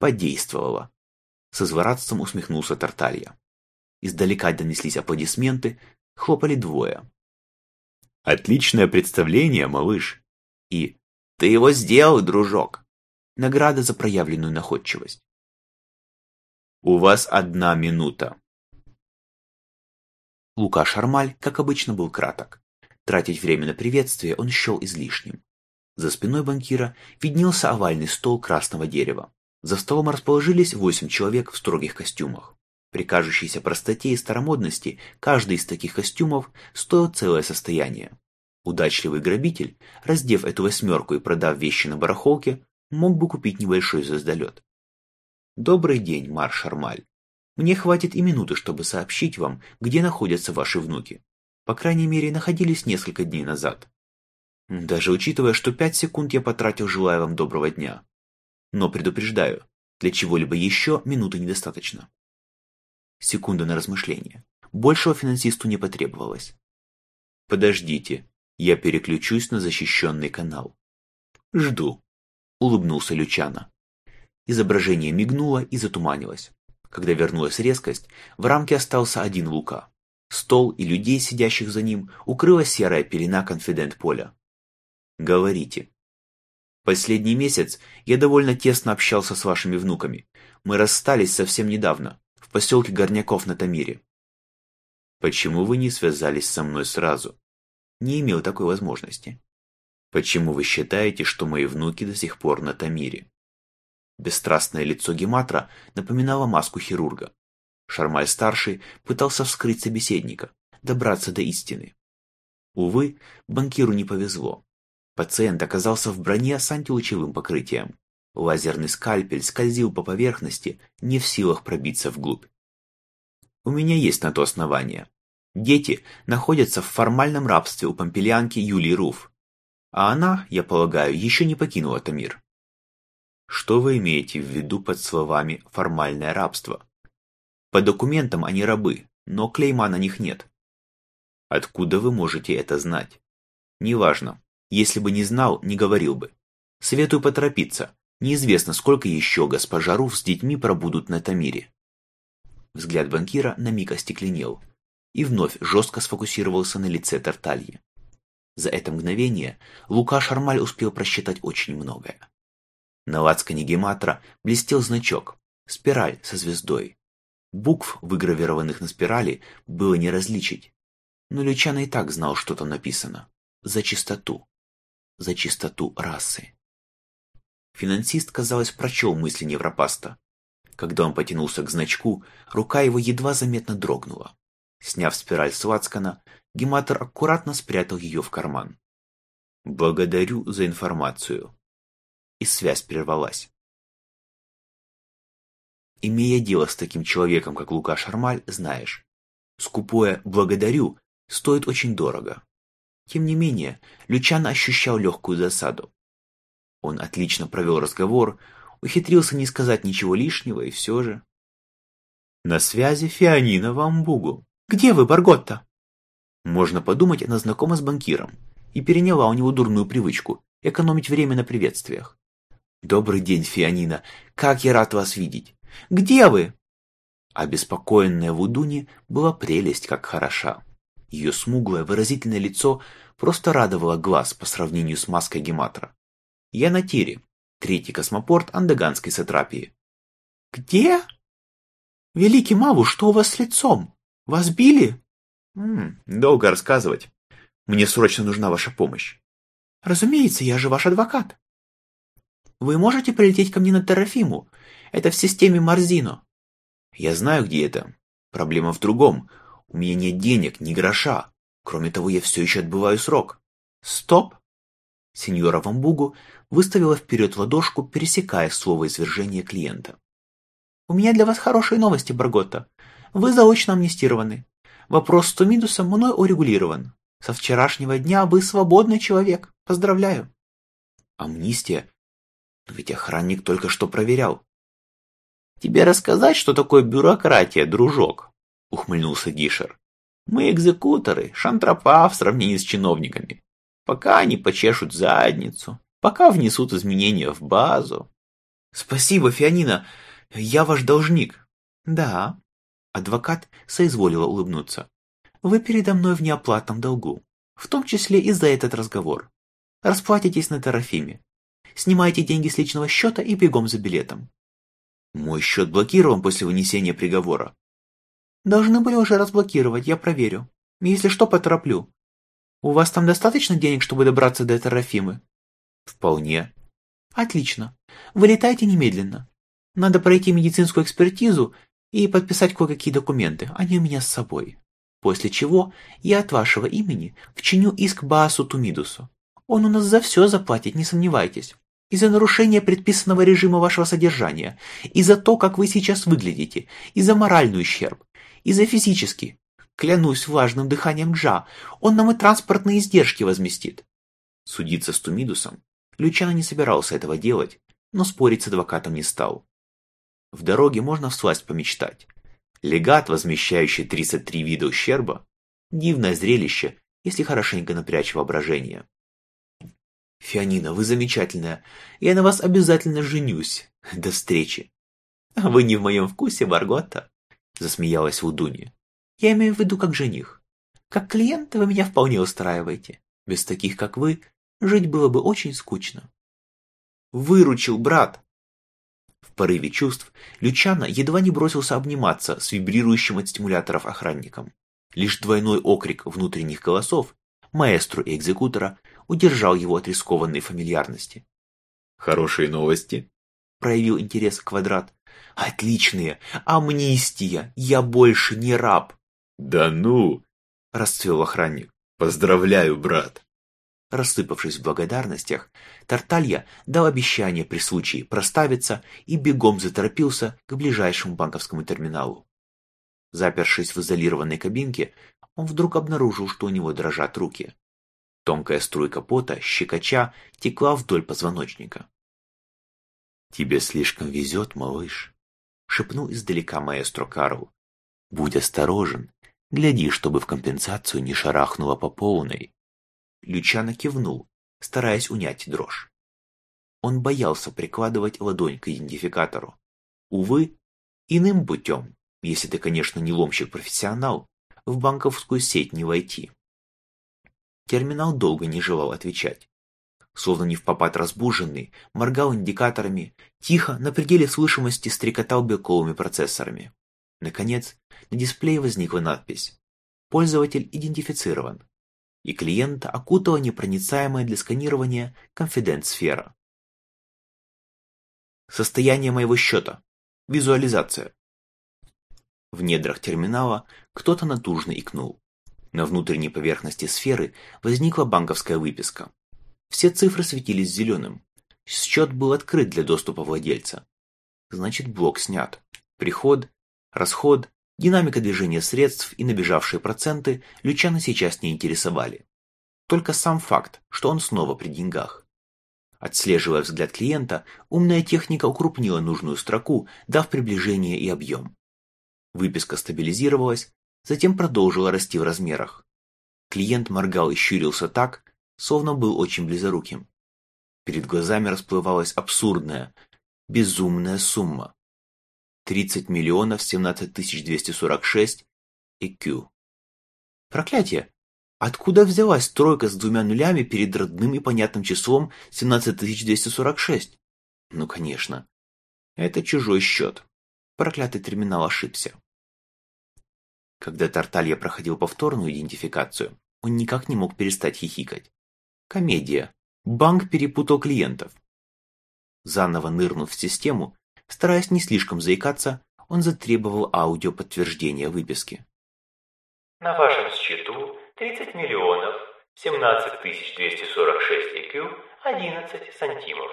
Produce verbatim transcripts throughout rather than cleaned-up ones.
Подействовало. Со злорадством усмехнулся Тарталья. Издалека донеслись аплодисменты, хлопали двое. «Отличное представление, малыш!» И «Ты его сделал, дружок!» Награда за проявленную находчивость. «У вас одна минута!» Лука Шармаль, как обычно, был краток. Тратить время на приветствие он счел излишним. За спиной банкира виднелся овальный стол красного дерева. За столом расположились восемь человек в строгих костюмах. При кажущейся простоте и старомодности каждый из таких костюмов стоил целое состояние. Удачливый грабитель, раздев эту восьмерку и продав вещи на барахолке, мог бы купить небольшой звездолет. «Добрый день, Мар Шармаль. Мне хватит и минуты, чтобы сообщить вам, где находятся ваши внуки. По крайней мере, находились несколько дней назад. Даже учитывая, что пять секунд я потратил, желая вам доброго дня. Но предупреждаю, для чего-либо еще минуты недостаточно». Секунда на размышление. Большего финансисту не потребовалось. «Подождите, я переключусь на защищенный канал». «Жду», — улыбнулся Лючано. Изображение мигнуло и затуманилось. Когда вернулась резкость, в рамке остался один Лука. Стол и людей, сидящих за ним, укрыла серая пелена конфидент-поля. «Говорите». «Последний месяц я довольно тесно общался с вашими внуками. Мы расстались совсем недавно, в поселке Горняков на Тамире». «Почему вы не связались со мной сразу?» «Не имел такой возможности». «Почему вы считаете, что мои внуки до сих пор на Тамире?» Бесстрастное лицо Гематра напоминало маску хирурга. Шармаль-старший пытался вскрыть собеседника, добраться до истины. Увы, банкиру не повезло. Пациент оказался в броне с антилучевым покрытием. Лазерный скальпель скользил по поверхности, не в силах пробиться вглубь. «У меня есть на то основание. Дети находятся в формальном рабстве у помпельянки Юлии Руф. А она, я полагаю, еще не покинула Тамир». «Что вы имеете в виду под словами «формальное рабство»?» «По документам они рабы, но клейма на них нет». «Откуда вы можете это знать?» «Неважно. Если бы не знал, не говорил бы. Советую поторопиться. Неизвестно, сколько еще госпожа Руф с детьми пробудут на Тамире». Взгляд банкира на миг остекленел и вновь жестко сфокусировался на лице Тартальи. За это мгновение Лука Шармаль успел просчитать очень многое. На лацкане Гематра блестел значок, спираль со звездой. Букв, выгравированных на спирали, было не различить. Но Лючано и так знал, что там написано. За чистоту. За чистоту расы. Финансист, казалось, прочел мысли невропаста. Когда он потянулся к значку, рука его едва заметно дрогнула. Сняв спираль с лацкана, Гематр аккуратно спрятал ее в карман. «Благодарю за информацию». И связь прервалась. Имея дело с таким человеком, как Лука Шармаль, знаешь, скупое «благодарю» стоит очень дорого. Тем не менее, Лючано ощущал легкую засаду. Он отлично провел разговор, ухитрился не сказать ничего лишнего, и все же... «На связи Фианина Вамбугу. Где вы, Барготта?» Можно подумать, она знакома с банкиром и переняла у него дурную привычку экономить время на приветствиях. «Добрый день, Фианина. Как я рад вас видеть. Где вы?» Обеспокоенная Вудуни была прелесть как хороша. Ее смуглое выразительное лицо просто радовало глаз по сравнению с маской Гематра. «Я на Тире, третий космопорт Андаганской сатрапии». «Где? Великий Маву, что у вас с лицом? Вас били?» М-м, «Долго рассказывать. Мне срочно нужна ваша помощь». «Разумеется, я же ваш адвокат. Вы можете прилететь ко мне на Террафиму? Это в системе Марзино». «Я знаю, где это. Проблема в другом. У меня нет денег, ни гроша. Кроме того, я все еще отбываю срок». «Стоп!» Сеньора Вамбугу выставила вперед ладошку, пересекая слово извержения клиента. «У меня для вас хорошие новости, Барготта. Вы заочно амнистированы. Вопрос с Тумидусом мной урегулирован. Со вчерашнего дня вы свободный человек. Поздравляю». «Амнистия? Но ведь охранник только что проверял». «Тебе рассказать, что такое бюрократия, дружок?» — ухмыльнулся Гишер. «Мы экзекуторы, шантропа в сравнении с чиновниками. Пока они почешут задницу, пока внесут изменения в базу». Спасибо, Фианина, я ваш должник. Да. Адвокат соизволила улыбнуться. Вы передо мной в неоплатном долгу, в том числе и за этот разговор. Расплатитесь на Терафиме. Снимайте деньги с личного счета и бегом за билетом. Мой счет блокирован после вынесения приговора. Должны были уже разблокировать, я проверю. Если что, потороплю. У вас там достаточно денег, чтобы добраться до Терафимы? Вполне. Отлично. Вылетайте немедленно. Надо пройти медицинскую экспертизу и подписать кое-какие документы, они у меня с собой. После чего я от вашего имени вчиню иск Баасу Тумидусу. Он у нас за все заплатит, не сомневайтесь. И за нарушение предписанного режима вашего содержания, и за то, как вы сейчас выглядите, и за моральный ущерб, и за физический. Клянусь влажным дыханием Джа, он нам и транспортные издержки возместит. Судиться с Тумидусом Лючано не собирался этого делать, но спорить с адвокатом не стал. В дороге можно всласть помечтать. Легат, возмещающий тридцать три вида ущерба, дивное зрелище, если хорошенько напрячь воображение. «Фианина, вы замечательная. Я на вас обязательно женюсь. До встречи». «Вы не в моем вкусе, Маргота», — засмеялась Лудунья. «Я имею в виду как жених. Как клиент вы меня вполне устраиваете. Без таких, как вы, жить было бы очень скучно». «Выручил, брат!» В порыве чувств Лючано едва не бросился обниматься с вибрирующим от стимуляторов охранником. Лишь двойной окрик внутренних голосов, маэстро и экзекутора, удержал его от рискованной фамильярности. «Хорошие новости?» – проявил интерес Квадрат. «Отличные! Амнистия! Я больше не раб!» «Да ну!» – расцвел охранник. «Поздравляю, брат!» Рассыпавшись в благодарностях, Тарталья дал обещание при случае проставиться и бегом заторопился к ближайшему банковскому терминалу. Запершись в изолированной кабинке, он вдруг обнаружил, что у него дрожат руки. Тонкая струйка пота, щекоча, текла вдоль позвоночника. «Тебе слишком везет, малыш», — шепнул издалека маэстро Карл. «Будь осторожен, гляди, чтобы в компенсацию не шарахнуло по полной». Лючано кивнул, стараясь унять дрожь. Он боялся прикладывать ладонь к идентификатору. Увы, иным путем, если ты, конечно, не ломщик-профессионал, в банковскую сеть не войти. Терминал долго не желал отвечать. Словно невпопад разбуженный, моргал индикаторами, тихо, на пределе слышимости стрекотал белковыми процессорами. Наконец, на дисплее возникла надпись «Пользователь идентифицирован», и клиента окутала непроницаемая для сканирования конфиденц-сфера. Состояние моего счета. Визуализация. В недрах терминала кто-то натужно икнул. На внутренней поверхности сферы возникла банковская выписка. Все цифры светились зеленым. Счет был открыт для доступа владельца. Значит, блок снят. Приход, расход, динамика движения средств и набежавшие проценты Лючано сейчас не интересовали. Только сам факт, что он снова при деньгах. Отслеживая взгляд клиента, умная техника укрупнила нужную строку, дав приближение и объем. Выписка стабилизировалась, затем продолжила расти в размерах. Клиент моргал и щурился так, словно был очень близоруким. Перед глазами расплывалась абсурдная, безумная сумма. тридцать миллионов семнадцать тысяч двести сорок шесть и кью. Проклятие! Откуда взялась тройка с двумя нулями перед родным и понятным числом семнадцать тысяч двести сорок шесть? Ну, конечно. Это чужой счет. Проклятый терминал ошибся. Когда Тарталья проходил повторную идентификацию, он никак не мог перестать хихикать. Комедия. Банк перепутал клиентов. Заново нырнув в систему, стараясь не слишком заикаться, он затребовал аудиоподтверждения выписки. На вашем счету тридцать миллионов семнадцать тысяч двести сорок шесть и кью одиннадцать сантимов.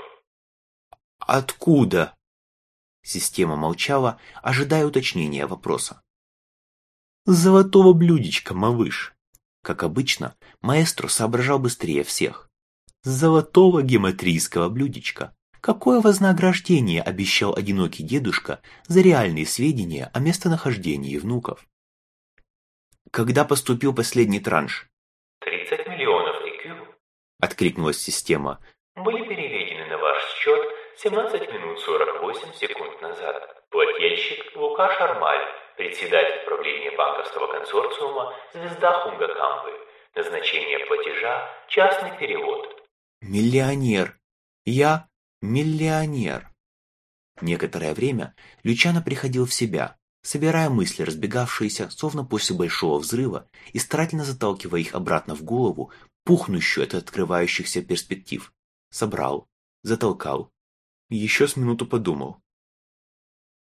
Откуда? Система молчала, ожидая уточнения вопроса. Золотого блюдечка, малыш. Как обычно, маэстро соображал быстрее всех. Золотого гематрийского блюдечка. Какое вознаграждение обещал одинокий дедушка за реальные сведения о местонахождении внуков? Когда поступил последний транш? тридцать миллионов и кью. Откликнулась система. Были переведены на ваш счет семнадцать минут сорок восемь секунд назад. Плательщик Лука Шармаль, председатель правления банковского консорциума «Звезда Хунгакампы». Назначение платежа – частный перевод. Миллионер. Я миллионер. Некоторое время Лючано приходил в себя, собирая мысли, разбегавшиеся, словно после большого взрыва, и старательно заталкивая их обратно в голову, пухнущую от открывающихся перспектив. Собрал, затолкал. Еще с минуту подумал.